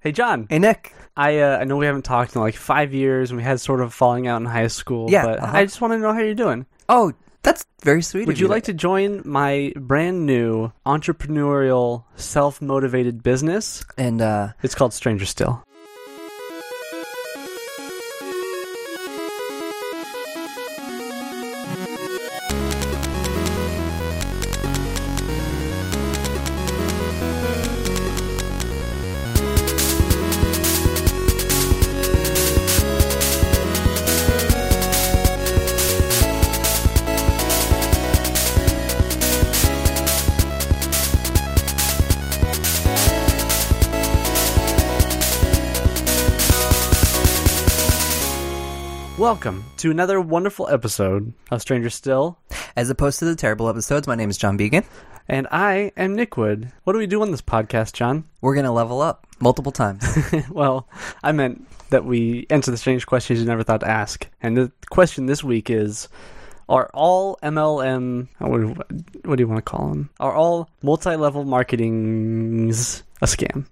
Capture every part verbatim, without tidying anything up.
Hey, John. Hey, Nick. I uh, I know we haven't talked in like five years, and we had sort of falling out in high school. Yeah, But uh-huh. I just want to know how you're doing. Oh, that's very sweet Would of you you. like to join my brand new entrepreneurial, self-motivated business? And, uh... It's called Stranger Still. Welcome to another wonderful episode of Stranger Still. As opposed to the terrible episodes, my name is John Began. And I am Nick Wood. What do we do on this podcast, John? We're going to level up multiple times. Well, I meant that we answer the strange questions you never thought to ask. And the question this week is, are all M L M, what do, what do you want to call them? Are all multi-level marketings a scam?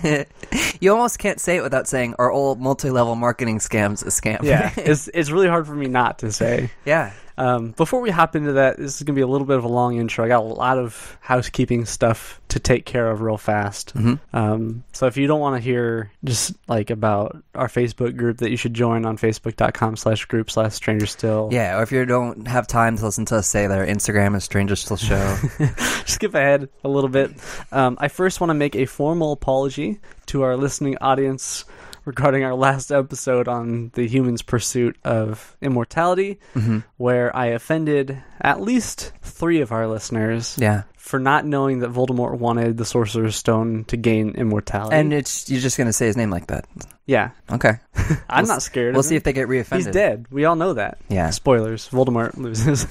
You almost can't say it without saying, are all multi-level marketing scams a scam? Yeah, it's it's really hard for me not to say. Yeah. Um, before we hop into that, this is going to be a little bit of a long intro. I got a lot of housekeeping stuff to take care of real fast. Mm-hmm. Um, so if you don't want to hear just like about our Facebook group that you should join on facebook.com slash group slash stranger still. Yeah, or if you don't have time to listen to us say that our Instagram is Stranger Still Show. Skip ahead a little bit. Um, I first want to make a formal apology to our listening audience regarding our last episode on the human's pursuit of immortality, Mm-hmm. where I offended at least three of our listeners Yeah. for not knowing that Voldemort wanted the Sorcerer's Stone to gain immortality. And it's you're just going to say his name like that. yeah, Okay. I'm We'll not scared. We'll of see him. if they get reoffended. He's dead. We all know that. Yeah. Spoilers. Voldemort loses.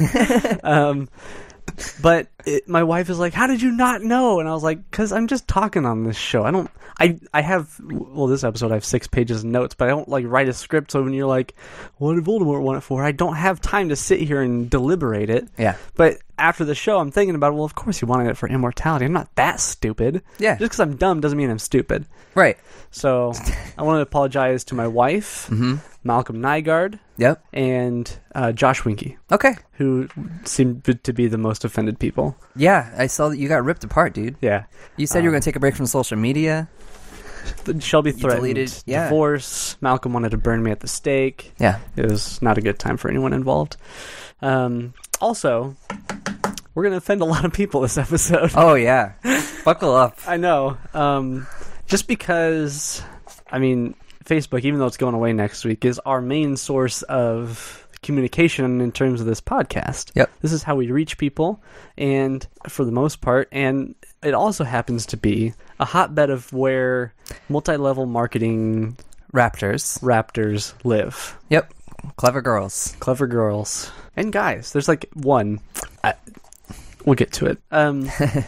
um, but it, my wife is like, "How did you not know?" And I was like, "Cause I'm just talking on this show. I don't. I I have. Well, this episode I have six pages of notes, but I don't like write a script. So when you're like, "What did Voldemort want it for?" I don't have time to sit here and deliberate it. Yeah. But after the show, I'm thinking about, well, of course he wanted it for immortality. I'm not that stupid. Yeah. Just because I'm dumb doesn't mean I'm stupid. Right. So I want to apologize to my wife, Mm-hmm. Malcolm Nygaard, Yep. and uh, Josh Winky, Okay. who seemed to be the most offended people. Yeah, I saw that you got ripped apart, dude. Yeah. You said you were Um, going to take a break from social media. Shelby You threatened deleted- yeah. divorce. Malcolm wanted to burn me at the stake. Yeah. It was not a good time for anyone involved. Um, also, we're going to offend a lot of people this episode. Oh, yeah. Buckle up. I know. Um, just because, I mean, Facebook, even though it's going away next week, is our main source of communication in terms of this podcast. Yep. This is how we reach people, and for the most part, and it also happens to be a hotbed of where multi-level marketing Raptors. raptors live. Yep. Clever girls. Clever girls. And guys. There's like one. I, we'll get to it. Um,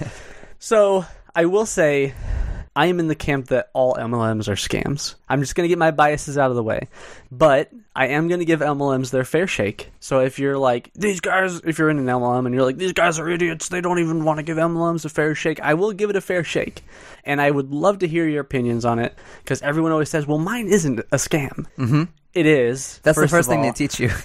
so, I will say, I am in the camp that all M L Ms are scams. I'm just going to get my biases out of the way. But I am going to give M L Ms their fair shake. So if you're like, these guys, if you're in an M L M and you're like, these guys are idiots, they don't even want to give M L Ms a fair shake, I will give it a fair shake. And I would love to hear your opinions on it, because everyone always says, well, mine isn't a scam. Mm-hmm. It is. That's the first of thing all. they teach you.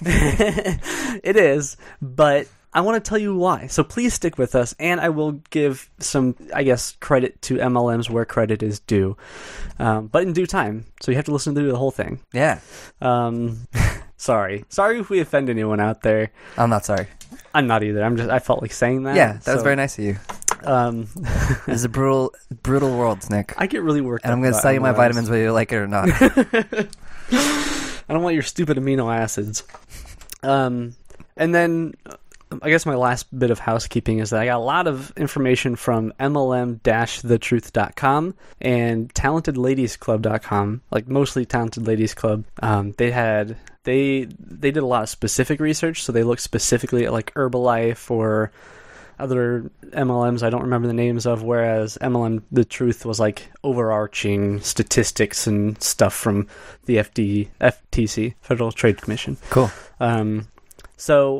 It is, but I want to tell you why. So please stick with us, and I will give some, I guess, credit to M L Ms where credit is due, um, but in due time. So you have to listen to the whole thing. Yeah. Um, sorry, sorry if we offend anyone out there. I'm not sorry. I'm not either. I'm just. I felt like saying that. Yeah, that so, was very nice of you. Um, It's a brutal, brutal world, Nick. I get really worked And up. I'm going to about sell you my M L Ms. vitamins whether you like it or not. I don't want your stupid amino acids. Um, and then I guess my last bit of housekeeping is that I got a lot of information from M L M the truth dot com and talented ladies club dot com, like mostly Talented Ladies Club. Um, they had they they did a lot of specific research, so they looked specifically at like Herbalife or other M L Ms I don't remember the names of, whereas M L M The Truth was like overarching statistics and stuff from the F D, F T C, Federal Trade Commission. Cool. Um, so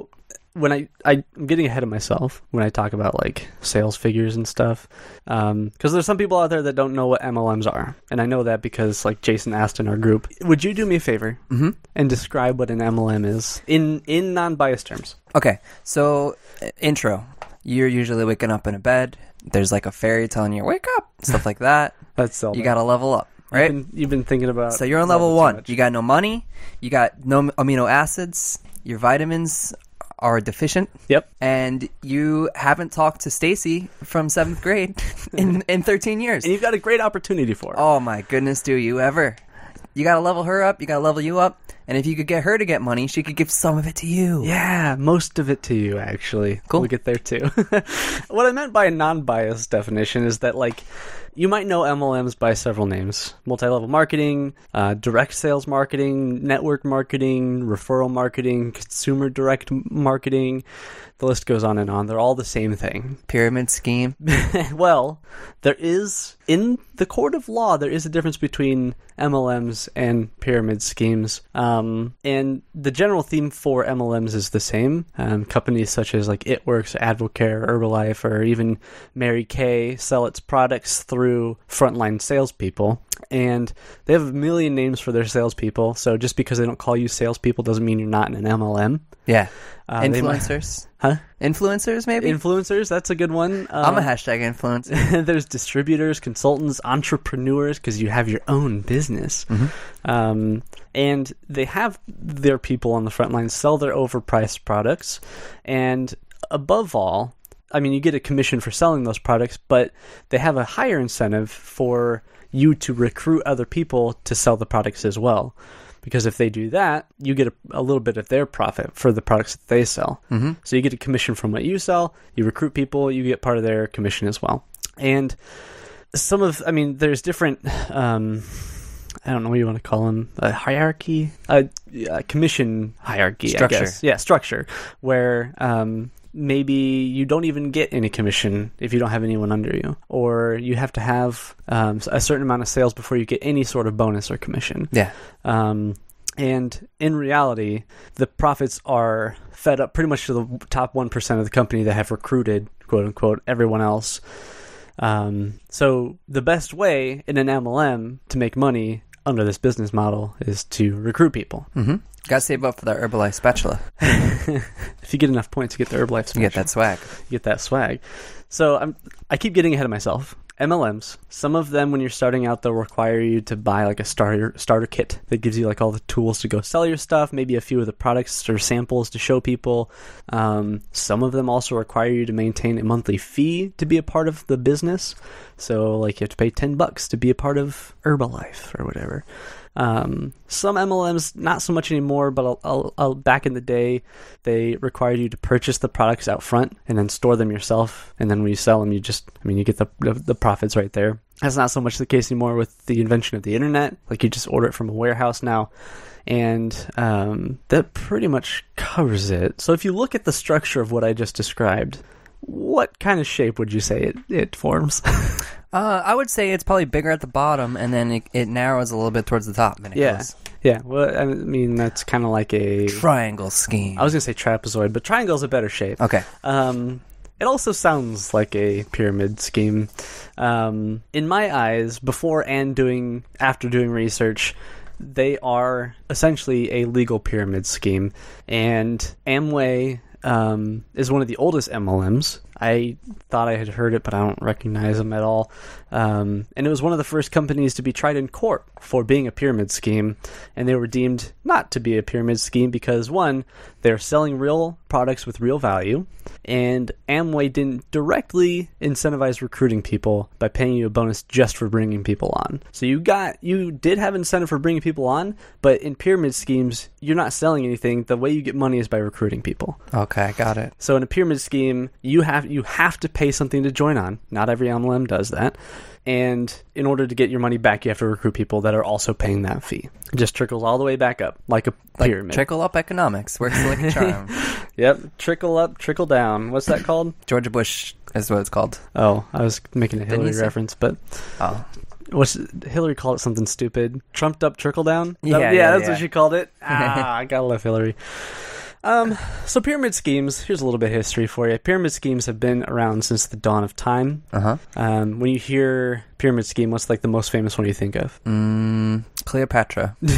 when I, I I'm getting ahead of myself when I talk about like sales figures and stuff, because um, there's some people out there that don't know what M L Ms are, and I know that because like Jason asked in our group. Would you do me a favor Mm-hmm. and describe what an M L M is in in non-biased terms? Okay, so uh, intro. You're usually waking up in a bed. There's like a fairy telling you, wake up, stuff like that. That's Zelda. You got to level up, right? You've been, you've been thinking about. So you're on Zelda level too one. much. You got no money. You got no amino acids. Your vitamins are deficient. Yep. And you haven't talked to Stacy from seventh grade in, in thirteen years. And you've got a great opportunity for it. Oh my goodness, do you ever? You got to level her up. You got to level you up. And if you could get her to get money, she could give some of it to you. Yeah, most of it to you, actually. Cool. We'll get there, too. What I meant by a non-biased definition is that, like, you might know M L Ms by several names. Multi-level marketing, uh, direct sales marketing, network marketing, referral marketing, consumer direct marketing. The list goes on and on. They're all the same thing. Pyramid scheme. Well, there is, in the court of law, there is a difference between M L Ms and pyramid schemes. Um, and the general theme for M L Ms is the same. Um, companies such as like ItWorks, Advocare, Herbalife, or even Mary Kay sell its products through frontline salespeople. And they have a million names for their salespeople. So just because they don't call you salespeople doesn't mean you're not in an M L M. Yeah. Uh, they might- Influencers. Huh? Influencers, maybe? Influencers, that's a good one. I'm a Um, hashtag influencer. There's distributors, consultants, entrepreneurs, because you have your own business. Um, and they have their people on the front line sell their overpriced products. And above all, I mean, you get a commission for selling those products, but they have a higher incentive for you to recruit other people to sell the products as well. Because if they do that, you get a, a little bit of their profit for the products that they sell. Mm-hmm. So you get a commission from what you sell, you recruit people, you get part of their commission as well. And some of, I mean, there's different, um, I don't know what you want to call them, a hierarchy, a, a commission hierarchy, Structure. I guess. Yeah, structure, where um, maybe you don't even get any commission if you don't have anyone under you, or you have to have um, a certain amount of sales before you get any sort of bonus or commission. Yeah. Um, and in reality, the profits are fed up pretty much to the top one percent of the company that have recruited, quote unquote, everyone else. Um, so the best way in an M L M to make money under this business model is to recruit people. Mm-hmm. Got to save up for that Herbalife spatula. If you get enough points, you get the Herbalife You get that swag. You get that swag. So I'm, I keep getting ahead of myself. M L Ms, some of them when you're starting out, they'll require you to buy like a starter starter kit that gives you like all the tools to go sell your stuff, maybe a few of the products or samples to show people. Um, some of them also require you to maintain a monthly fee to be a part of the business. So like you have to pay ten bucks to be a part of Herbalife or whatever. Um, some M L Ms, not so much anymore, but I'll, I'll, I'll, back in the day, they required you to purchase the products out front and then store them yourself. And then when you sell them, you just, I mean, you get the, the, the profits right there. That's not so much the case anymore with the invention of the internet. Like you just order it from a warehouse now. And um, that pretty much covers it. So if you look at the structure of what I just described, what kind of shape would you say it, it forms? Uh, I would say it's probably bigger at the bottom, and then it, it narrows a little bit towards the top. And it Yeah. goes Yeah, well, I mean, that's kind of like a... triangle scheme. I was going to say trapezoid, but triangle's a better shape. Okay. Um, it also sounds like a pyramid scheme. Um, in my eyes, before and doing after doing research, they are essentially a legal pyramid scheme. And Amway um, is one of the oldest M L Ms. I thought I had heard it, but I don't recognize them at all. Um, and it was one of the first companies to be tried in court for being a pyramid scheme. And they were deemed not to be a pyramid scheme because, one, they're selling real products with real value. And Amway didn't directly incentivize recruiting people by paying you a bonus just for bringing people on. So you got, you did have incentive for bringing people on, but in pyramid schemes, you're not selling anything. The way you get money is by recruiting people. Okay, got it. So in a pyramid scheme, you have you have to pay something to join on. Not every M L M does that. And in order to get your money back, you have to recruit people that are also paying that fee. It just trickles all the way back up, like a pyramid. Like trickle up economics works like a charm. Yep, trickle up, trickle down. What's that called? Georgia Bush is what it's called. Oh, I was making a Didn't Hillary he say- reference, but Oh, what's Hillary called it something stupid? Trumped up, trickle down. Yeah, That- yeah, that's yeah. what she called it. Ah, I gotta love Hillary. Um, so pyramid schemes, here's a little bit of history for you. Pyramid schemes have been around since the dawn of time. Uh-huh. Um, when you hear pyramid scheme, what's like the most famous one you think of? Mm, Cleopatra. No.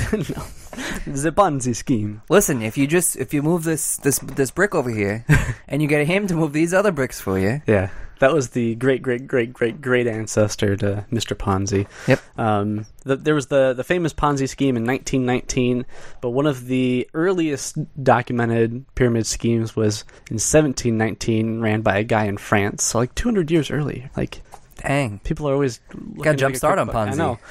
The Ponzi scheme. Listen, if you just if you move this this this brick over here, and you get him to move these other bricks for you. Yeah. That was the great, great, great, great, great ancestor to Mister Ponzi. Yep. Um, the, there was the, the famous Ponzi scheme in nineteen nineteen, but one of the earliest documented pyramid schemes was in seventeen nineteen, ran by a guy in France. So like two hundred years early. Like, dang, people are always looking got a jump to start on quick buck. Ponzi. I know.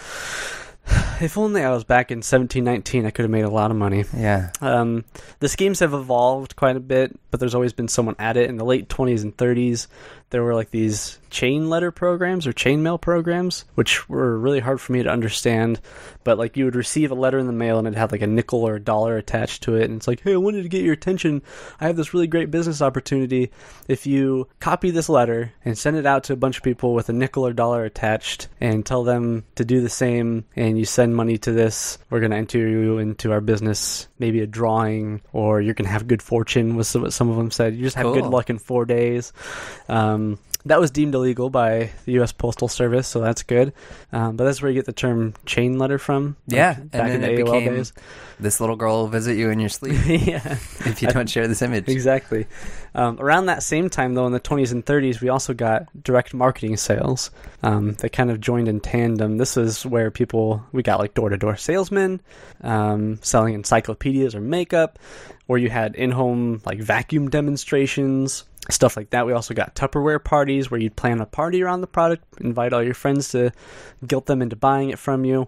If only I was back in seventeen nineteen, I could have made a lot of money. Yeah. Um, the schemes have evolved quite a bit, but there's always been someone at it. In the late twenties and thirties, there were like these chain letter programs or chain mail programs, which were really hard for me to understand. But like you would receive a letter in the mail and it had like a nickel or a dollar attached to it. And it's like, hey, I wanted to get your attention. I have this really great business opportunity. If you copy this letter and send it out to a bunch of people with a nickel or dollar attached and tell them to do the same, and you send money to this, we're going to enter you into our business, maybe a drawing, or you're going to have good fortune, was what some of them said. You just have Cool. good luck in four days. Um, that was deemed illegal by the U S Postal Service, so that's good. Um, but that's where you get the term chain letter from. Yeah, like, back and in then the it A O L became days. this little girl will visit you in your sleep Yeah, if you don't share this image. exactly. Um, around that same time, though, in the twenties and thirties, we also got direct marketing sales. Um, they kind of joined in tandem. This is where people, we got like door-to-door salesmen um, selling encyclopedias or makeup, or you had in-home like vacuum demonstrations, stuff like that. We also got Tupperware parties where you'd plan a party around the product, invite all your friends to guilt them into buying it from you.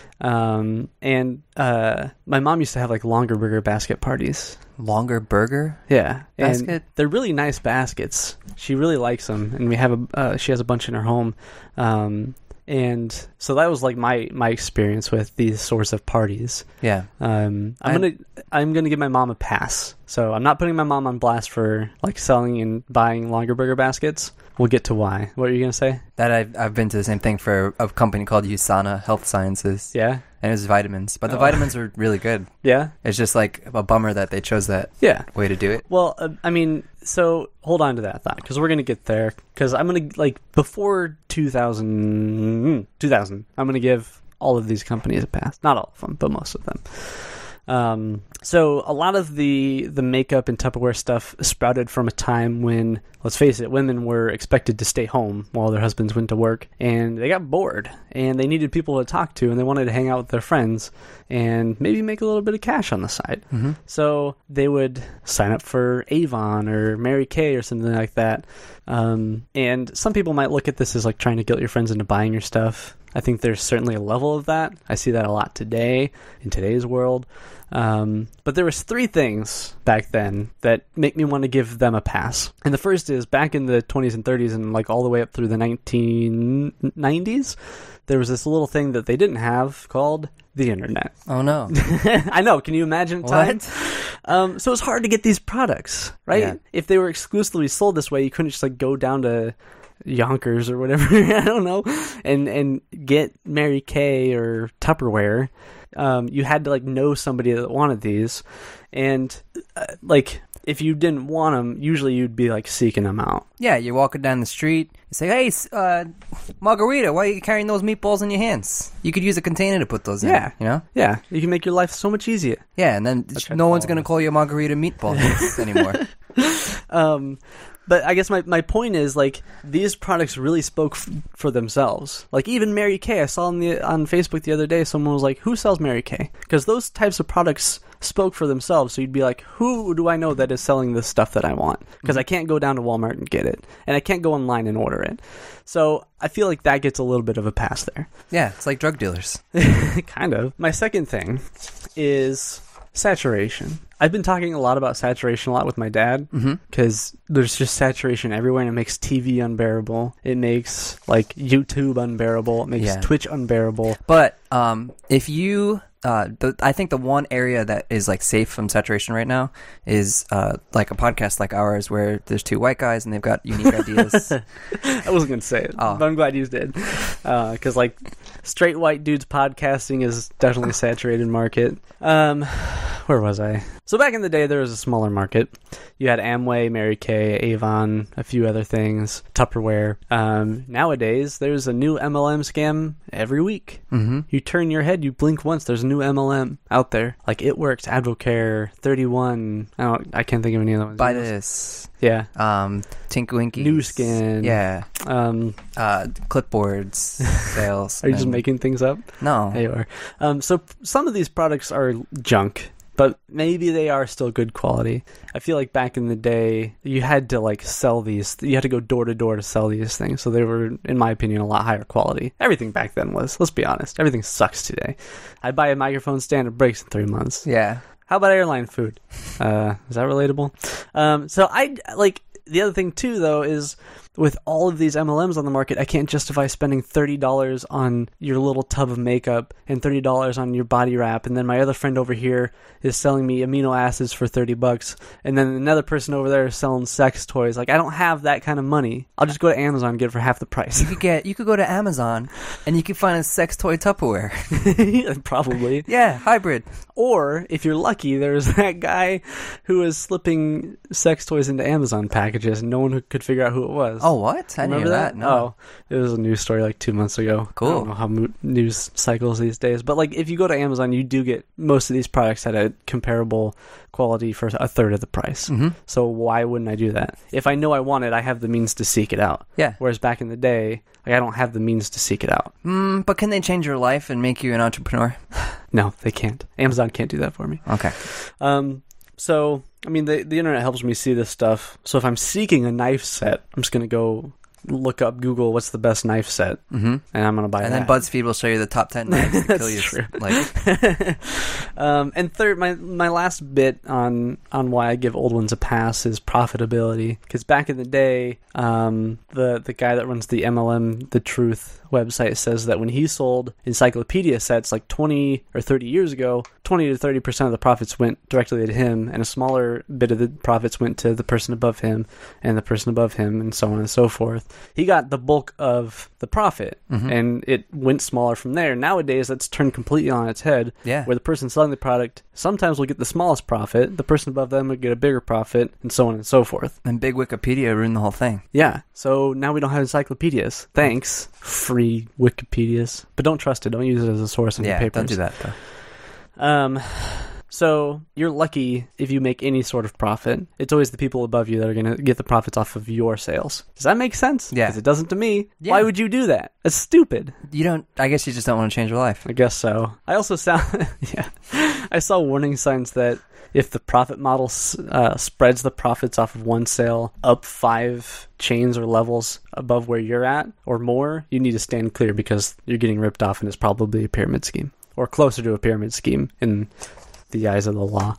Um, and uh, my mom used to have like longer burger basket parties. Longer burger? Yeah, Basket? and they're really nice baskets. She really likes them, and we have a uh, she has a bunch in her home. Um, and so that was like my my experience with these sorts of parties. Yeah. Um, I'm I- gonna I'm gonna give my mom a pass. So I'm not putting my mom on blast for like selling and buying longer burger baskets. We'll get to why. What are you gonna say? That I've, I've been to the same thing for a company called USANA Health Sciences. Yeah, And it was vitamins. But the Oh. vitamins are really good. yeah, It's just like a bummer that they chose that yeah. way to do it. Well, uh, I mean, so hold on to that thought because we're gonna get there. Because I'm gonna like before two thousand, two thousand, I'm gonna give all of these companies a pass. Not all of them, but most of them. Um, so a lot of the the makeup and Tupperware stuff sprouted from a time when, let's face it, women were expected to stay home while their husbands went to work, and they got bored, and they needed people to talk to, and they wanted to hang out with their friends, and maybe make a little bit of cash on the side. Mm-hmm. So they would sign up for Avon or Mary Kay or something like that. Um, and some people might look at this as like trying to guilt your friends into buying your stuff. I think there's certainly a level of that. I see that a lot today in today's world. Um, but there was three things back then that make me want to give them a pass. And the first is back in the twenties and thirties and like all the way up through the nineteen nineties, there was this little thing that they didn't have called the internet. Oh, no. I know. Can you imagine time? What? Um, so it's hard to get these products, right? Yeah. If they were exclusively sold this way, you couldn't just like go down to Yonkers or whatever, I don't know, and and get Mary Kay or Tupperware. Um, you had to like know somebody that wanted these, and uh, like if you didn't want them, usually you'd be like seeking them out. Yeah, you're walking down the street. You say, hey, s- uh, Margarita, why are you carrying those meatballs in your hands? You could use a container to put those in, Yeah. you know? Yeah, you can make your life so much easier. Yeah, and then try no to one's follow going to this. call you Margarita meatballs anymore. Um, but I guess my, my point is like these products really spoke f- for themselves. Like even Mary Kay, I saw on the on Facebook the other day, someone was like, "Who sells Mary Kay?" Because those types of products spoke for themselves. So you'd be like, "Who do I know that is selling this stuff that I want?" Because I can't go down to Walmart and get it, and I can't go online and order it. So I feel like that gets a little bit of a pass there. Yeah, it's like drug dealers. Kind of. My second thing is saturation. I've been talking a lot about saturation a lot with my dad because Mm-hmm. there's just saturation everywhere, and it makes T V unbearable. It makes like YouTube unbearable. It makes Yeah. Twitch unbearable. But um, if you, uh, the, I think the one area that is like safe from saturation right now is uh, like a podcast like ours where there's two white guys and they've got unique ideas. I wasn't going to say it, Oh. but I'm glad you did. Because like straight white dudes podcasting is definitely a saturated market. Um, where was I? So back in the day, there was a smaller market. You had Amway, Mary Kay, Avon, a few other things, Tupperware. Um, nowadays, there's a new M L M scam every week. Mm-hmm. You turn your head, you blink once, there's a new M L M out there. Like It Works, Advocare, thirty-one. I don't. I can't think of any other ones. Buy this. Yeah. Um, Tinkwinkies. New Skin. Yeah. Um, uh, clipboards sales. Are you just and- making things up? No. They are. Um, so p- some of these products are junk, but maybe they are still good quality. I feel like back in the day, you had to like sell these. You had to go door to door to sell these things. So they were, in my opinion, a lot higher quality. Everything back then was. Let's be honest. Everything sucks today. I buy a microphone stand, it breaks in three months. Yeah. How about airline food? Uh, is that relatable? Um, so I like the other thing too, though, is with all of these M L Ms on the market, I can't justify spending thirty dollars on your little tub of makeup and thirty dollars on your body wrap. And then my other friend over here is selling me amino acids for thirty bucks. And then another person over there is selling sex toys. Like, I don't have that kind of money. I'll just go to Amazon and get it for half the price. You could get. You could go to Amazon, and you could find a sex toy Tupperware. Probably. Yeah, hybrid. Or, if you're lucky, there's that guy who was slipping sex toys into Amazon packages and no one could figure out who it was. Oh, what? I didn't Remember hear that? that. No. Oh, it was a news story like two months ago. Cool. I don't know how mo- news cycles these days. But like, if you go to Amazon, you do get most of these products at a comparable quality for a third of the price. Mm-hmm. So why wouldn't I do that? If I know I want it, I have the means to seek it out. Yeah. Whereas back in the day, like, I don't have the means to seek it out. Mm, but can they change your life and make you an entrepreneur? No, they can't. Amazon can't do that for me. Okay. Um, so, I mean, the the internet helps me see this stuff. So if I'm seeking a knife set, I'm just going to go look up Google, what's the best knife set, Mm-hmm. and I'm going to buy And that. then BuzzFeed will show you the top ten knives to That's kill you. true. Like, um, and third, my my last bit on on why I give old ones a pass is profitability. Because back in the day, um, the the guy that runs the M L M The Truth website says that when he sold encyclopedia sets like twenty or thirty years ago, twenty to thirty percent of the profits went directly to him, and a smaller bit of the profits went to the person above him and the person above him, and so on and so forth. He got the bulk of the profit, Mhm. and it went smaller from there. Nowadays, that's turned completely on its head, yeah. where the person selling the product sometimes will get the smallest profit, the person above them will get a bigger profit, and so on and so forth. And big Wikipedia ruined the whole thing. Yeah, so now we don't have encyclopedias. Thanks, free Wikipedias. But don't trust it. Don't use it as a source of your Yeah, papers. don't do that, though. Um, so you're lucky if you make any sort of profit. It's always the people above you that are going to get the profits off of your sales. Does that make sense? Yeah. 'Cause it doesn't to me. Yeah. Why would you do that? That's stupid. You don't, I guess you just don't want to change your life. I guess so. I also saw, yeah, I saw warning signs that if the profit model uh, spreads the profits off of one sale up five chains or levels above where you're at or more, you need to stand clear because you're getting ripped off and it's probably a pyramid scheme or closer to a pyramid scheme in the eyes of the law.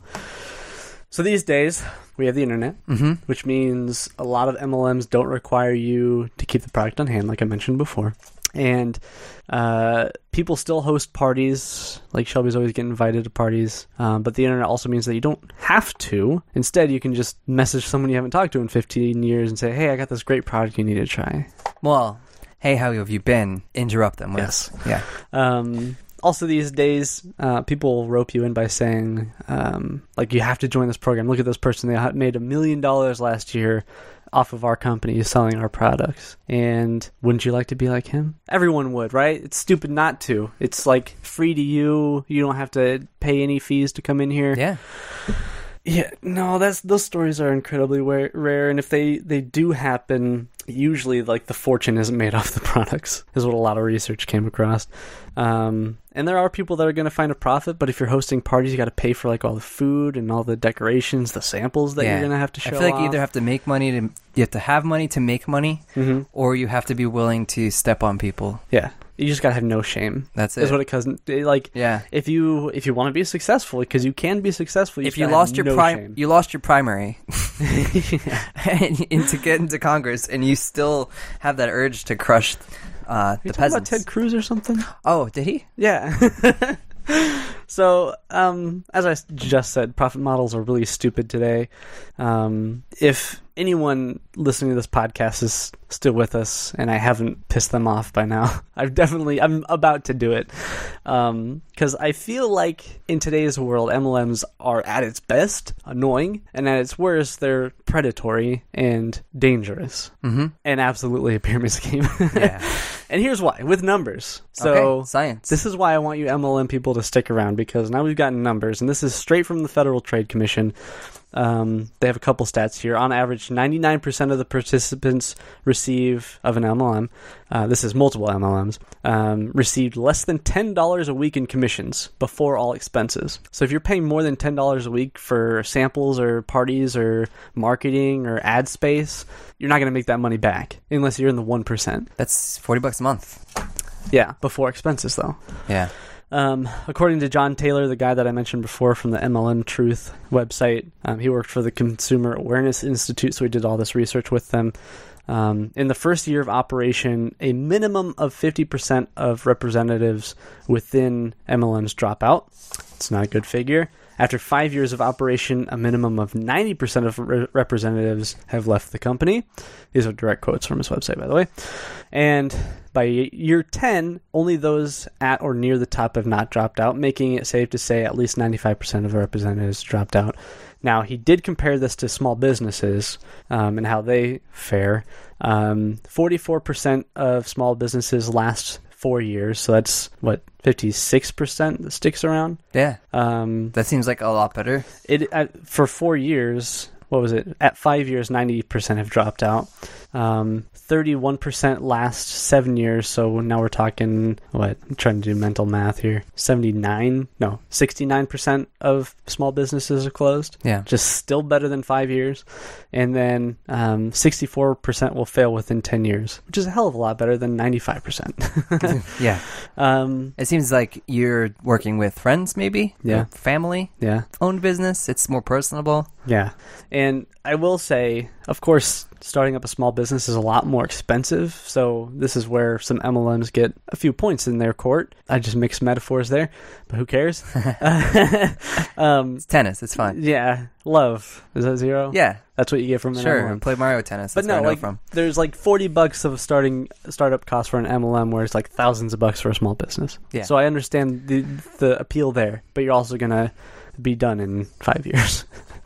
So these days, we have the internet, Mm-hmm. which means a lot of M L Ms don't require you to keep the product on hand, like I mentioned before. And uh, people still host parties, like Shelby's always getting invited to parties. Um, but the internet also means that you don't have to. Instead, you can just message someone you haven't talked to in fifteen years and say, hey, I got this great product you need to try. Well, hey, how have you been? Interrupt them with. Yes. Yeah. Um, also, these days, uh, people rope you in by saying, um, like, you have to join this program. Look at this person. They ha- made a million dollars last year off of our company selling our products. And wouldn't you like to be like him? Everyone would, right? It's stupid not to. It's like free to you. You don't have to pay any fees to come in here. Yeah. Yeah, no, that's those stories are incredibly wa- rare, and if they, they do happen, usually like the fortune isn't made off the products, is what a lot of research came across. Um, and there are people that are going to find a profit, but if you're hosting parties, you got to pay for like all the food and all the decorations, the samples that Yeah. you're going to have to show I feel like off. you either have to make money to, you have to have money to make money, Mhm. or you have to be willing to step on people. Yeah, you just got to have no shame. That's Is it. what it comes. Like, Yeah. if you if you want to be successful, because you can be successful, you If just you gotta lost have your no prim- shame. you lost your primary and, and to get into Congress, and you still have that urge to crush uh, you the talking about peasants. Ted Cruz or something? Oh, did he? Yeah. So, um, as I just said, profit models are really stupid today. Um, if anyone listening to this podcast is still with us and I haven't pissed them off by now, I've definitely, I'm about to do it. Um, cause I feel like in today's world, M L Ms are at its best annoying, and at its worst, they're predatory and dangerous, mm-hmm. and absolutely a pyramid scheme. Yeah. And here's why, with numbers. So okay, science. This is why I want you M L M people to stick around, because now we've gotten numbers, and this is straight from the Federal Trade Commission. Um, they have a couple stats here. On average, ninety-nine percent of the participants receive of an M L M, uh, this is multiple M L Ms, um, received less than ten dollars a week in commissions before all expenses. So if you're paying more than ten dollars a week for samples or parties or marketing or ad space, you're not going to make that money back unless you're in the one percent. That's forty bucks a month. Yeah, before expenses though. Yeah. Um, according to John Taylor, the guy that I mentioned before from the M L M Truth website, um, he worked for the Consumer Awareness Institute, so he did all this research with them. Um, in the first year of operation, a minimum of fifty percent of representatives within M L Ms drop out. It's not a good figure. After five years of operation, a minimum of ninety percent of re- representatives have left the company. These are direct quotes from his website, by the way. And by year ten, only those at or near the top have not dropped out, making it safe to say at least ninety-five percent of representatives dropped out. Now, he did compare this to small businesses um, and how they fare. Um, forty-four percent of small businesses last four years, so that's, what, fifty-six percent that sticks around? Yeah. Um, that seems like a lot better. It uh, for four years, what was it? At five years, ninety percent have dropped out. Um, thirty-one percent last seven years, so now we're talking, what, I'm trying to do mental math here, seventy-nine, no, sixty-nine percent of small businesses are closed. Yeah. Just still better than five years. And then um, sixty-four percent will fail within ten years, which is a hell of a lot better than ninety-five percent. Yeah. Um, it seems like you're working with friends, maybe? Yeah. Or family? Yeah. Owned business? It's more personable? Yeah. And I will say, of course, starting up a small business is a lot more expensive, so this is where some M L Ms get a few points in their court. I just mixed metaphors there, but who cares? um, it's tennis. It's fine. Yeah. Love. Is that zero? Yeah. That's what you get from an sure, M L M. Play Mario Tennis. That's but no, where I know like, from. there's like forty bucks of starting startup cost for an M L M, where it's like thousands of bucks for a small business. Yeah. So I understand the the appeal there, but you're also going to be done in five years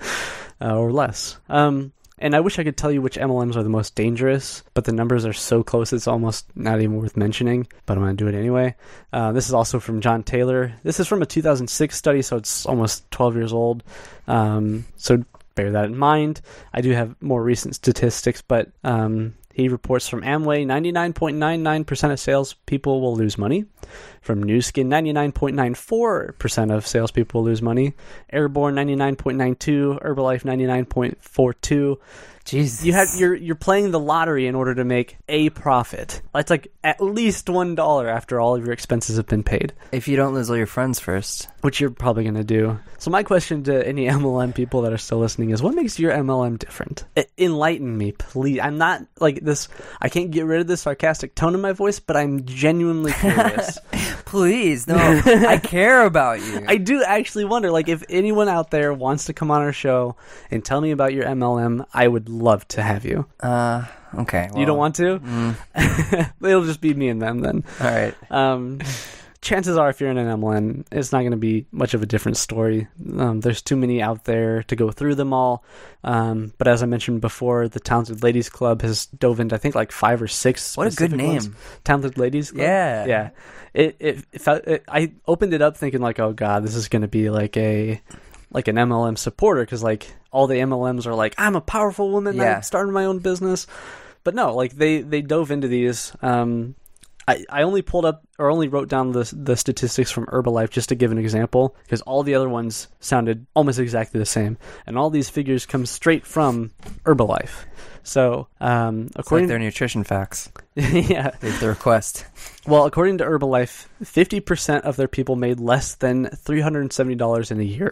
uh, or less. Um, and I wish I could tell you which M L Ms are the most dangerous, but the numbers are so close it's almost not even worth mentioning, but I'm going to do it anyway. Uh, this is also from John Taylor. This is from a two thousand six study, so it's almost twelve years old. Um, so bear that in mind. I do have more recent statistics, but um, he reports from Amway, ninety-nine point nine nine percent of salespeople will lose money. From Nu Skin, ninety-nine point nine four percent of salespeople will lose money. Airborne, ninety-nine point nine two. Herbalife, ninety-nine point four two. Jesus. You have you're you're playing the lottery in order to make a profit. That's like at least one dollar after all of your expenses have been paid. If you don't lose all your friends first, which you're probably going to do. So my question to any M L M people that are still listening is, what makes your M L M different? I- enlighten me, please. I'm not like this. I can't get rid of this sarcastic tone in my voice, but I'm genuinely curious. Please, no. I care about you. I do actually wonder, like, if anyone out there wants to come on our show and tell me about your M L M, I would love to have you. Uh, okay. Well, you don't want to? Mm. It'll just be me and them then. All right. Um, chances are, if you're in an M L M, it's not going to be much of a different story. Um, there's too many out there to go through them all. Um, but as I mentioned before, the Talented Ladies Club has dove into, I think, like five or six. What a good name. Ones. Talented Ladies Club? Yeah. Yeah. It, it, it, felt, it I opened it up thinking like, oh god, this is going to be like a like an M L M supporter, because like all the M L Ms are like, I'm a powerful woman, yeah. I'm starting my own business. But no, like they they dove into these. Um, I, I only pulled up or only wrote down the the statistics from Herbalife just to give an example, because all the other ones sounded almost exactly the same, and all these figures come straight from Herbalife. So, um, according it's like their nutrition facts. yeah, It's the request. Well, according to Herbalife, fifty percent of their people made less than three hundred seventy dollars in a year.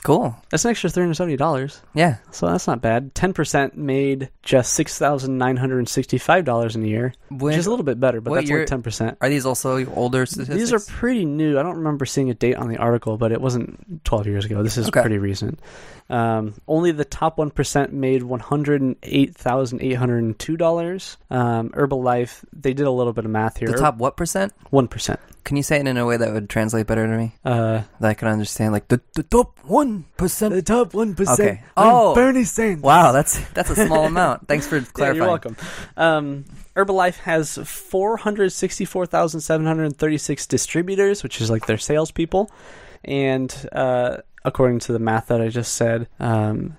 Cool. That's an extra three hundred seventy dollars. Yeah. So that's not bad. ten percent made just six thousand nine hundred sixty-five dollars in a year, When, which is a little bit better, but what that's year- only ten percent. Are these also older statistics? These are pretty new. I don't remember seeing a date on the article, but it wasn't twelve years ago. This is Okay. pretty recent. Um, only the top one percent made one hundred eight thousand eight hundred two dollars. Um, Herbalife, they did a little bit of math here. the top what percent? one percent. Can you say it in a way that would translate better to me? Uh, That I can understand, like the, the top one percent. top one percent. Okay. Oh, Bernie Sanders. wow, that's that's a small amount. Thanks for Yeah, clarifying. you're welcome. Um, Herbalife has four hundred sixty-four thousand seven hundred thirty-six distributors, which is like their salespeople. And uh, according to the math that I just said, um,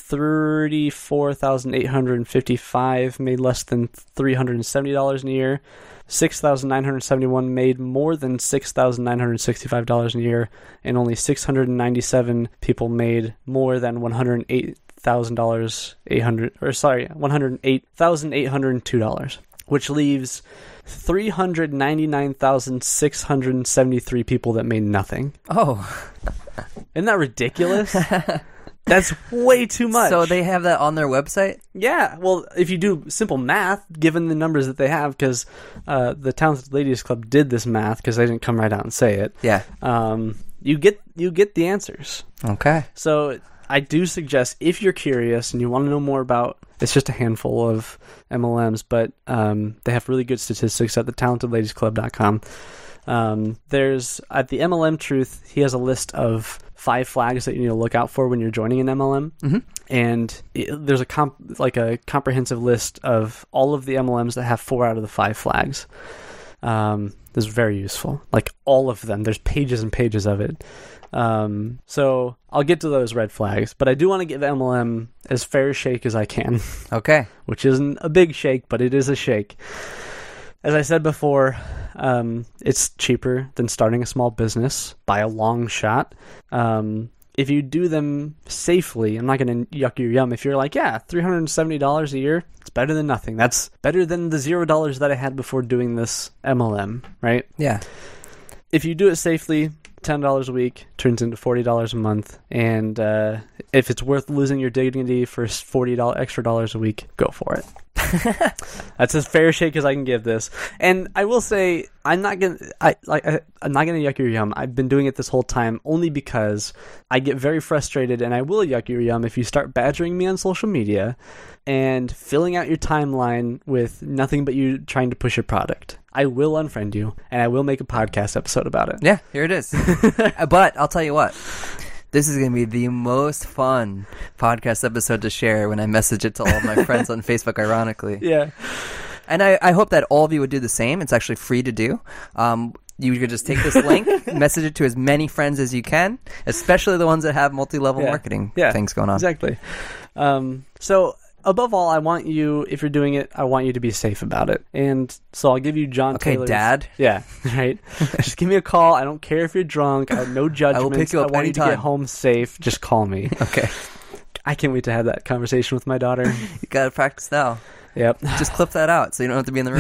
thirty-four thousand eight hundred fifty-five made less than three hundred seventy dollars in a year. six thousand nine hundred seventy-one made more than six thousand nine hundred sixty-five dollars in a year. And only six hundred ninety-seven people made more than one hundred eight thousand dollars, eight hundred or sorry, one hundred eight thousand eight hundred two dollars, which leaves three hundred ninety-nine thousand six hundred seventy-three people that made nothing. Oh, Isn't that ridiculous? That's way too much. so they have that on their website? Yeah, well, if you do simple math, given the numbers that they have, because uh, the Talented Ladies Club did this math because they didn't come right out and say it. Yeah. Um, you get you get the answers. Okay. So I do suggest, if you're curious and you want to know more about, it's just a handful of M L Ms, but um, they have really good statistics at the talented ladies club dot com. Um, there's at the M L M Truth, he has a list of five flags that you need to look out for when you're joining an M L M, Mm-hmm. and it, there's a comp, like a comprehensive list of all of the M L Ms that have four out of the five flags. Um, this is very useful, like all of them. There's pages and pages of it. Um, so I'll get to those red flags, but I do want to give M L M as fair a shake as I can, Okay. which isn't a big shake, but it is a shake. As I said before, um, it's cheaper than starting a small business by a long shot. Um, if you do them safely, I'm not going to yuck your yum. If you're like, yeah, three hundred seventy dollars a year, it's better than nothing. That's better than the zero dollars that I had before doing this M L M, right? Yeah. If you do it safely, ten dollars a week turns into forty dollars a month. And uh, if it's worth losing your dignity for forty dollars extra dollars a week, go for it. That's as fair shake as I can give this. And I will say, I'm not gonna, I like, I, I'm not gonna yuck your yum. I've been doing it this whole time only because I get very frustrated, and I will yuck your yum if you start badgering me on social media and filling out your timeline with nothing but you trying to push your product. I will unfriend you, and I will make a podcast episode about it. Yeah, here it is. But I'll tell you what. This is going to be the most fun podcast episode to share when I message it to all of my friends on Facebook, ironically. Yeah. And I, I hope that all of you would do the same. It's actually free to do. Um, you could just take this link, message it to as many friends as you can, especially the ones that have multi-level Yeah. marketing Yeah, things going on. Exactly. Um, so above all, I want you, if you're doing it, I want you to be safe about it. And so I'll give you John Okay, Taylor's... Dad. Yeah, right? Just give me a call. I don't care if you're drunk. I, no judgments. pick you up I want you to anytime. get home safe. Just call me. Okay. I can't wait to have that conversation with my daughter. You got to practice now. Yep. Just clip that out so you don't have to be in the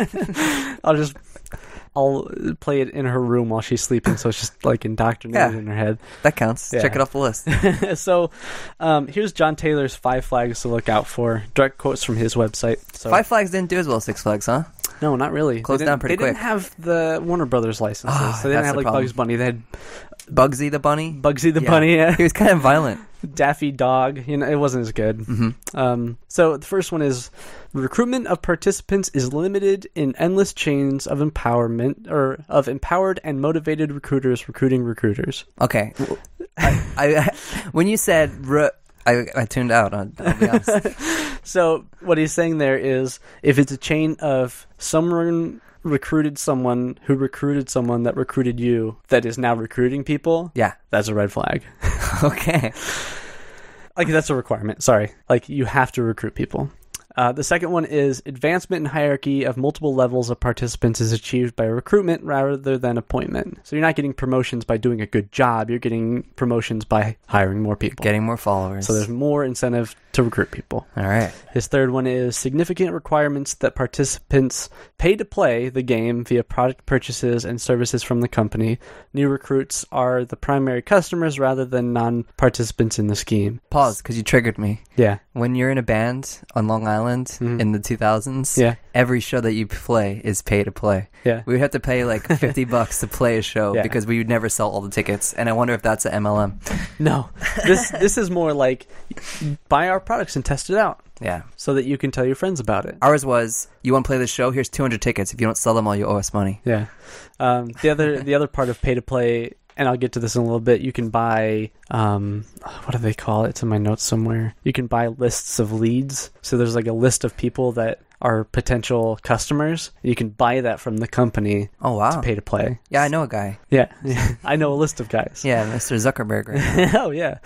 room. I'll just... I'll play it in her room while she's sleeping, so it's just like indoctrinated Yeah. in her head. That counts. Yeah. Check it off the list. So um, here's John Taylor's five flags to look out for. Direct quotes from his website. So, Five Flags didn't do as well as Six Flags, huh? No, not really. Closed They down didn't- pretty They didn't quick. have the Warner Brothers licenses. Ah, so they didn't that's have the like problem. Bugs Bunny. They had Bugsy the Bunny? Bugsy the Yeah. Bunny, yeah. He was kind of violent. Daffy Dog. You know, it wasn't as good. hmm Um, so the first one is recruitment of participants is limited in endless chains of empowerment or of empowered and motivated recruiters recruiting recruiters. Okay. I, I, when you said... Re- I, I tuned out, I'll, I'll be honest. So what he's saying there is if it's a chain of someone recruited someone who recruited someone that recruited you that is now recruiting people, Yeah. that's a red flag. Okay. Like, that's a requirement. Sorry. Like, you have to recruit people. Uh, the second one is advancement in hierarchy of multiple levels of participants is achieved by recruitment rather than appointment. So you're not getting promotions by doing a good job. You're getting promotions by hiring more people. Getting more followers. So there's more incentive to recruit people. All right. His third one is significant requirements that participants pay to play the game via product purchases and services from the company. New recruits are the primary customers rather than non-participants in the scheme. Pause, because you triggered me. Yeah. When you're in a band on Long Island Mhm. in the two thousands, Yeah. every show that you play is pay to play. Yeah. We would have to pay like fifty bucks to play a show Yeah. because we would never sell all the tickets. And I wonder if that's an M L M. No. This this is more like buy our products and test it out Yeah. so that you can tell your friends about it. Ours was, you want to play this show? Here's two hundred tickets. If you don't sell them all, you owe us money. Yeah. Um, the other the other part of pay to play, and I'll get to this in a little bit, you can buy, um, what do they call it? It's in my notes somewhere. You can buy lists of leads. So there's like a list of people that are potential customers. You can buy that from the company Oh, wow. to pay to play. Yeah, I know a guy. Yeah. I know a list of guys. Yeah, Mister Zuckerberg right now. Oh, yeah.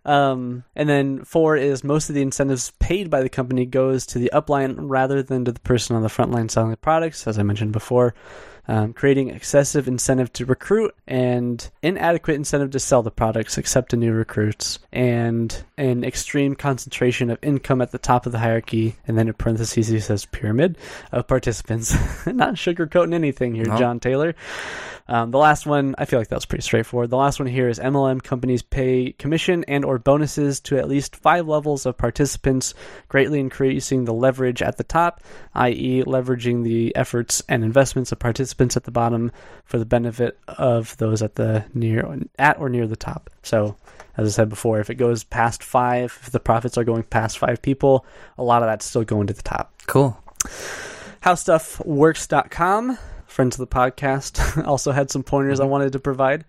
Um, and then four is most of the incentives paid by the company goes to the upline rather than to the person on the front line selling the products, as I mentioned before. Um, creating excessive incentive to recruit and inadequate incentive to sell the products except to new recruits, and an extreme concentration of income at the top of the hierarchy, and then in parentheses he says pyramid of participants. Not sugarcoating anything here, No. John Taylor. Um, the last one, I feel like that was pretty straightforward. The last one here is M L M companies pay commission and or bonuses to at least five levels of participants, greatly increasing the leverage at the top, that is leveraging the efforts and investments of participants at the bottom for the benefit of those at the near at or near the top. So, as I said before, if it goes past five, if the profits are going past five people, a lot of that's still going to the top. Cool. how stuff works dot com, friends of the podcast, also had some pointers I wanted to provide.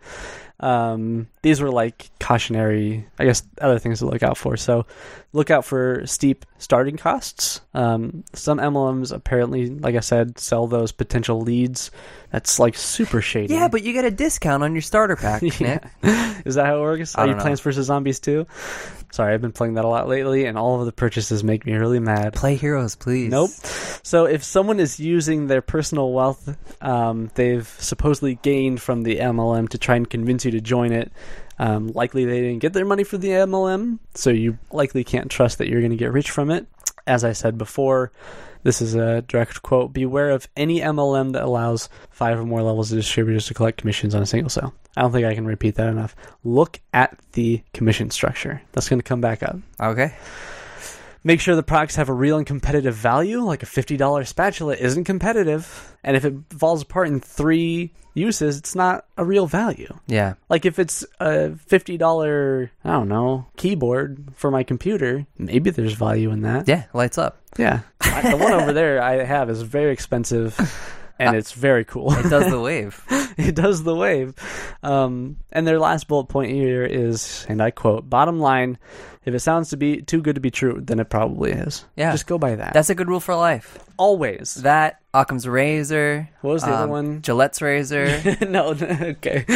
Um, these were like cautionary, I guess, other things to look out for. So look out for steep starting costs. Um, some M L Ms apparently, like I said, sell those potential leads. That's like super shady. Yeah, but you get a discount on your starter pack, Nick. Yeah. Is that how it works? I Are don't you know. Plants vs. Zombies too? Sorry, I've been playing that a lot lately, and all of the purchases make me really mad. Play Heroes, please. Nope. So if someone is using their personal wealth um, they've supposedly gained from the M L M to try and convince you to join it, um, likely they didn't get their money for the M L M, so you likely can't trust that you're going to get rich from it. As I said before, this is a direct quote, beware of any M L M that allows five or more levels of distributors to collect commissions on a single sale. I don't think I can repeat that enough. Look at the commission structure. That's going to come back up. Okay. Make sure the products have a real and competitive value, like a fifty dollars spatula isn't competitive. And if it falls apart in three uses, it's not a real value. Yeah. Like if it's a fifty dollars, I don't know, keyboard for my computer, maybe there's value in that. Yeah, lights up. Yeah. I, the one over there I have is very expensive, and it's very cool. It does the wave. It does the wave. Um, and their last bullet point here is, and I quote, bottom line, if it sounds to be too good to be true, then it probably is. Yeah. Just go by that. That's a good rule for life. Always. That, Occam's razor. What was the um, other one? Gillette's razor. no, okay.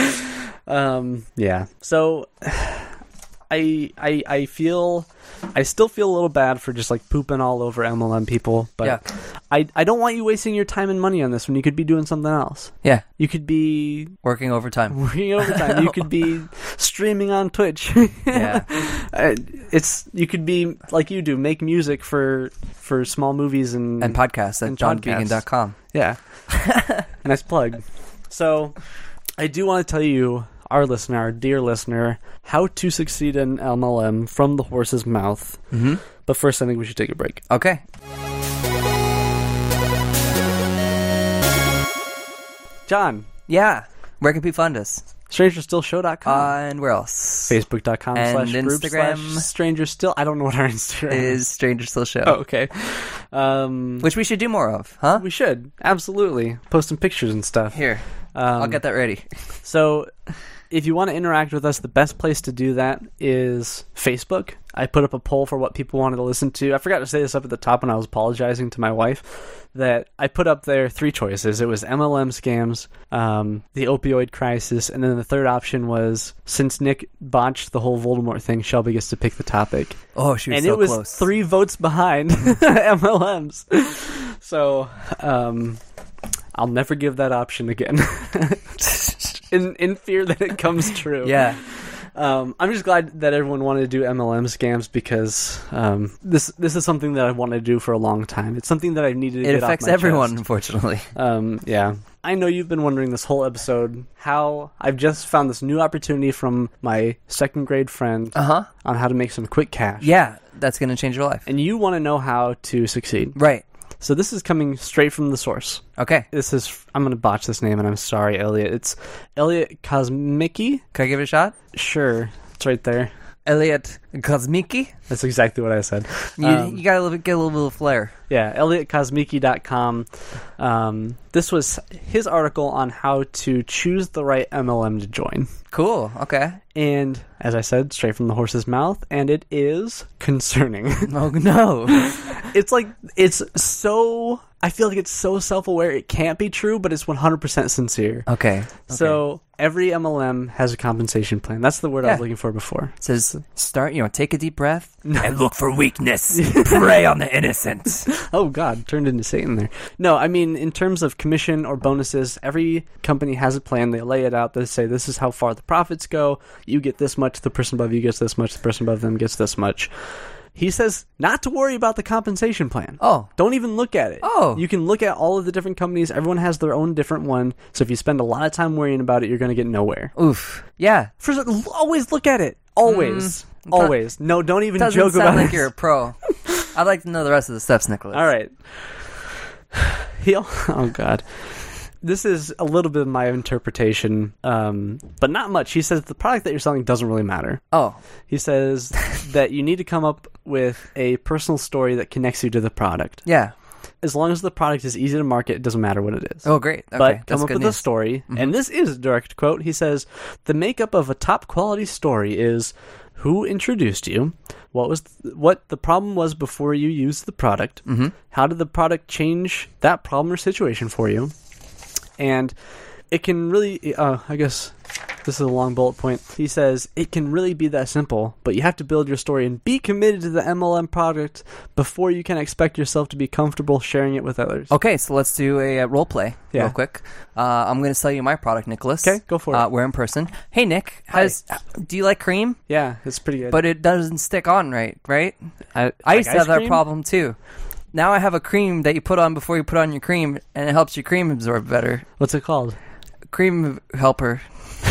Um, yeah. So I I I feel I still feel a little bad for just like pooping all over M L M people, but Yeah. I I don't want you wasting your time and money on this when you could be doing something else. Yeah. You could be Working overtime. working overtime. You could be streaming on Twitch. Yeah. Uh, it's you could be like you do, make music for for small movies and And podcasts at And john podcasts. began dot com. yeah. Nice plug. So, I do want to tell you, our listener, our dear listener, how to succeed in M L M from the horse's mouth. Mm-hmm. But first, I think we should take a break. Okay. John, Yeah. Where can people find us? stranger still show dot com. Uh, and where else? Facebook dot com and slash group Instagram slash stranger still. I don't know what our Instagram Is Stranger Still Show. Oh, okay. Um, Which we should do more of, huh? we should. Absolutely. Post some pictures and stuff. Here. Um, I'll get that ready. So, If you want to interact with us, the best place to do that is Facebook. I put up a poll for what people wanted to listen to. I forgot to say this up at the top when I was apologizing to my wife, that I put up there three choices. It was M L M scams, um, the opioid crisis, and then the third option was, since Nick botched the whole Voldemort thing, Shelby gets to pick the topic. Oh, she was and so it was close. three votes behind M L Ms. So, um, I'll never give that option again. in in fear that it comes true. Yeah. Um, I'm just glad that everyone wanted to do M L M scams because um, this this is something that I wanted to do for a long time. It's something that I needed to It get affects off my everyone, chest. unfortunately. Um, yeah. I know you've been wondering this whole episode how I've just found this new opportunity from my second grade friend Uh huh. on how to make some quick cash. Yeah, that's going to change your life. And you want to know how to succeed. Right. So this is coming straight from the source. Okay. This is, I'm going to botch this name and I'm sorry, Elliot. It's Elliot Kosmicki? Can I give it a shot? Sure. It's right there. Elliot Kosmicki? That's exactly what I said. You, Um, you got to get a little bit of flair. Yeah, elliot kosmicki dot com. Um, this was his article on how to choose the right M L M to join. Cool. Okay. And, as I said, straight from the horse's mouth, and it is concerning. Oh, no. It's like, it's so, I feel like it's so self-aware it can't be true, but it's one hundred percent sincere. Okay. So, every M L M has a compensation plan. That's the word I was Yeah. looking for before. It says, start, you know, take a deep breath and look for weakness. Prey on the innocent. Oh, God, turned into Satan there. No, I mean, in terms of commission or bonuses, every company has a plan. They lay it out. They say, this is how far the profits go. You get this much. The person above you gets this much. The person above them gets this much. He says not to worry about the compensation plan. Oh. Don't even look at it. Oh. You can look at all of the different companies. Everyone has their own different one. So if you spend a lot of time worrying about it, you're going to get nowhere. Oof. Yeah. First, always look at it. Always. Mm, Always. No, don't even Doesn't joke sound about like it. you're a pro. I'd like to know the rest of the steps, Nicholas. All right. He, oh, God. This is a little bit of my interpretation, um, but not much. He says the product that you're selling doesn't really matter. Oh. He says that you need to come up with a personal story that connects you to the product. Yeah. As long as the product is easy to market, it doesn't matter what it is. Oh, great. Okay. But come That's up good with a news. story, Mhm. and this is a direct quote. He says, the makeup of a top-quality story is who introduced you, what was th- what the problem was before you used the product, Mm-hmm. how did the product change that problem or situation for you, and it can really, uh, I guess this is a long bullet point. He says, it can really be that simple, but you have to build your story and be committed to the M L M product before you can expect yourself to be comfortable sharing it with others. Okay, so let's do a, uh role play Yeah. real quick. Uh, I'm going to sell you my product, Nicholas. Okay, go for it. Uh, we're in person. Hey, Nick. Hi. Has, do you like cream? Yeah, it's pretty good. But it doesn't stick on right, right? I, I used like to have ice that cream? problem, too. Now I have a cream that you put on before you put on your cream, and it helps your cream absorb better. What's it called? Cream helper.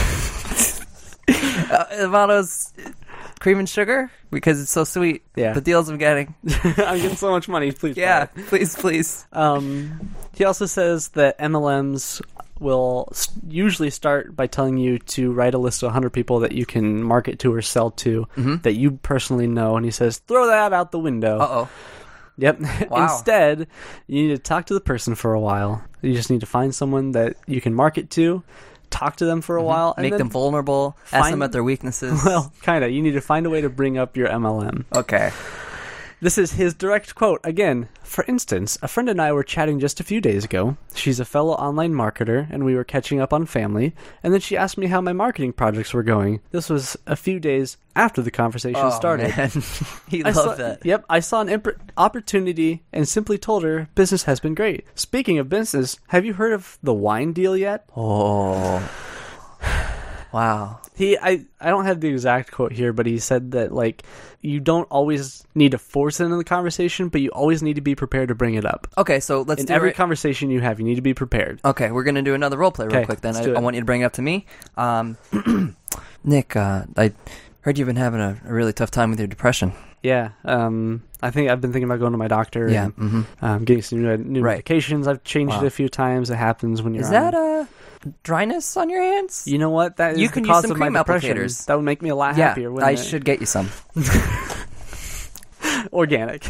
uh, Ivano's cream and sugar because it's so sweet. Yeah. The deals I'm getting. I'm getting so much money. Please. buy Yeah, it. please, please. Um, he also says that M L Ms will s- usually start by telling you to write a list of one hundred people that you can market to or sell to Mhm. that you personally know. And he says, throw that out the window. Uh-oh. Yep. Wow. Instead, you need to talk to the person for a while. You just need to find someone that you can market to, talk to them for a while, and Make then, them vulnerable. Ask them find- at their weaknesses. well, kind of. You need to find a way to bring up your M L M. Okay. This is his direct quote. Again, for instance, a friend and I were chatting just a few days ago. She's a fellow online marketer, and we were catching up on family, and then she asked me how my marketing projects were going. This was a few days after the conversation Oh, started. man. he I loved saw, that. Yep, I saw an imp- opportunity and simply told her business has been great. Speaking of business, have you heard of the wine deal yet? Oh. Wow. He, I, I don't have the exact quote here, but he said that like you don't always need to force it into the conversation, but you always need to be prepared to bring it up. Okay, so let's In do every it. conversation you have, you need to be prepared. Okay, we're gonna do another role play real Okay, quick. Then let's I, do I it. want you to bring it up to me. Um, Nick, uh, I heard you've been having a, a really tough time with your depression. Yeah, um, I think I've been thinking about going to my doctor. Yeah. and, Mm-hmm. um, getting some new, new Right. medications. I've changed Wow. it a few times. It happens when you're. Is that on, a dryness on your hands? You know what? That is You the can use cause some of my cream depression. applicators. That would make me a lot yeah, happier. Wouldn't I it? should get you some. Well, organic.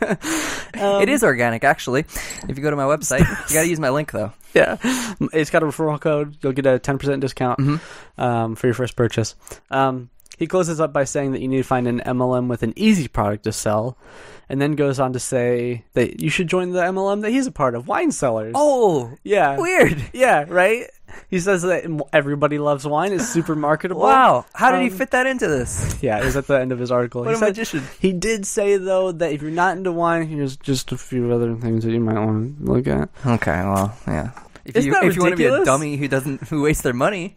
um, It is organic, actually. If you go to my website, you got to use my link, though. Yeah, it's got a referral code. You'll get a ten percent discount Mm-hmm. um, for your first purchase. Um, he closes up by saying that you need to find an M L M with an easy product to sell, and then goes on to say that you should join the M L M that he's a part of, Wine Cellars. Oh, yeah. weird. Yeah, right? He says that everybody loves wine. It's super marketable. Wow. How did he Um, fit that into this? Yeah, it was at the end of his article. What he a said, magician. He did say, though, that if you're not into wine, here's just a few other things that you might want to look at. Okay, well, yeah. If Isn't you that if you want to be a ridiculous? dummy who doesn't who wastes their money,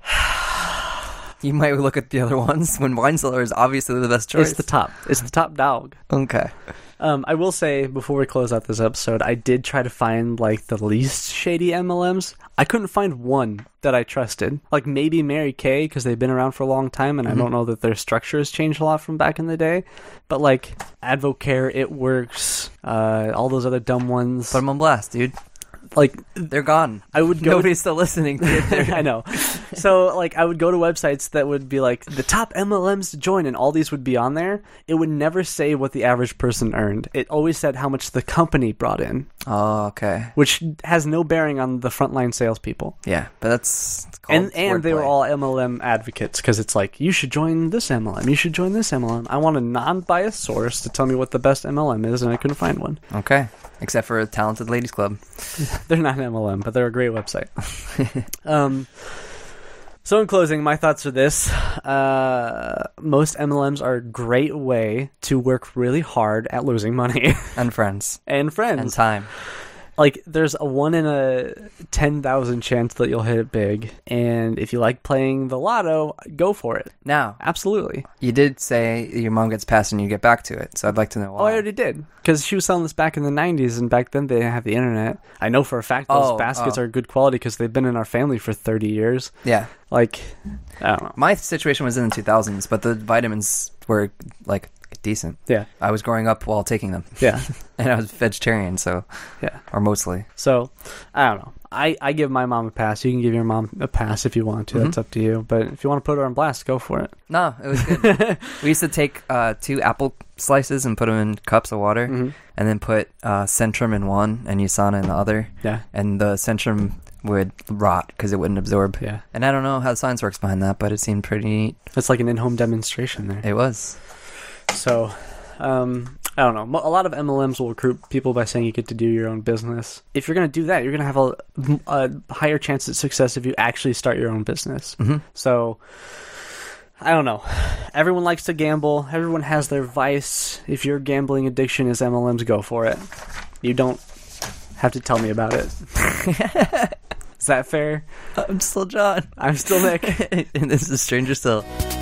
you might look at the other ones when Wine Cellar is obviously the best choice. It's the top. It's the top dog. Okay. Um, I will say, before we close out this episode, I did try to find, like, the least shady M L Ms. I couldn't find one that I trusted. Like, maybe Mary Kay, because they've been around for a long time, and Mm-hmm. I don't know that their structure has changed a lot from back in the day. But, like, Advocare, It Works, uh, all those other dumb ones. Put them on blast, dude. Like, They're gone. I would go... Nobody's still listening. I know. So, like, I would go to websites that would be like, the top M L Ms to join, and all these would be on there. It would never say what the average person earned. It always said how much the company brought in, Oh, okay. which has no bearing on the frontline salespeople. Yeah, but that's it's called And and they were wordplay. all M L M advocates, because it's like, you should join this M L M, you should join this M L M. I want a non-biased source to tell me what the best M L M is, and I couldn't find one. Okay. Except for Talented Ladies Club. They're not an M L M, but they're a great website. um, so in closing, my thoughts are this. Uh, most M L Ms are a great way to work really hard at losing money. And friends. and friends. And time. Like, there's a one in a ten thousand chance that you'll hit it big. And if you like playing the lotto, go for it. Now, Absolutely. you did say your mom gets passed and you get back to it, so I'd like to know why. Oh, I already did. Because she was selling this back in the nineties, and back then they didn't have the internet. I know for a fact those Oh, baskets oh. are good quality because they've been in our family for thirty years. Yeah. Like, I don't know. My situation was in the two thousands, but the vitamins were, like, decent. Yeah. I was growing up while taking them. Yeah. And I was vegetarian, so... Yeah. Or mostly. So, I don't know. I, I give my mom a pass. You can give your mom a pass if you want to. Mhm. That's up to you. But if you want to put her on blast, go for it. No, it was good. We used to take uh, two apple slices and put them in cups of water, Mhm. and then put uh, Centrum in one and Usana in the other. Yeah. And the Centrum would rot because it wouldn't absorb. Yeah. And I don't know how the science works behind that, but it seemed pretty neat. It's like an in-home demonstration there. It was. So, um, I don't know. Mo- A lot of M L Ms will recruit people by saying you get to do your own business. If you're going to do that, you're going to have a, a higher chance at success if you actually start your own business. Mm-hmm. So, I don't know. Everyone likes to gamble. Everyone has their vice. If your gambling addiction is M L Ms, go for it. You don't have to tell me about it. Is that fair? I'm still John. I'm still Nick. And this is Stranger Still.